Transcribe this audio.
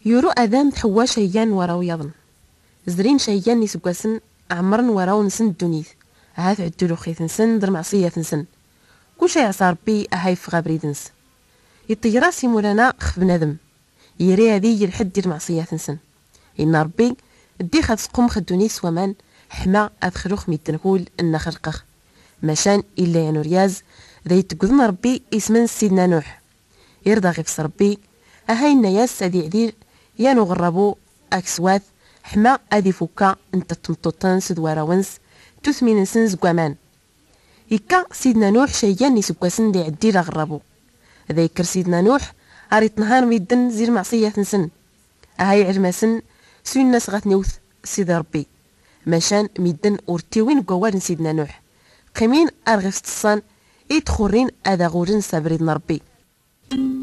يورو ادم تحوا شيان وراو يظن زرين شيان يسقاسن عمرن وراو نسن الدنيث هاث عدلو خيث نسن در معصية نسن كل شي عصا ربي اهاي في غابريدنس يطيراسي مولانا خف بنادم يري هذي الحد دير معصية نسن إن ربي دي خد سقوم خدونيس ومان حما أدخلوخ ميتنكول إن خلقخ مشان إلا ينورياز ذا يتقذن ربي اسمن سيدنا نوح يرضى غيفس ربي أهاي الناس أدي عدير يانو غربو أكسواث حما أدي فوكا انت تمطوطان سدوارا ونس تثمين نسن زقوامان إكا سيدنا نوح شيان يسقاسن دي عدير غربو ذا يكر سيدنا نوح أريت نهار ميدن زير معصية نسن أهاي عرماسن سوين الناس غاتنيوث سيدي ربي مشان ميدن ورتيوين قوار سيدنا نوح قيمين أرغف ستصان إيد خورين أذا غورين سابريدنا ربي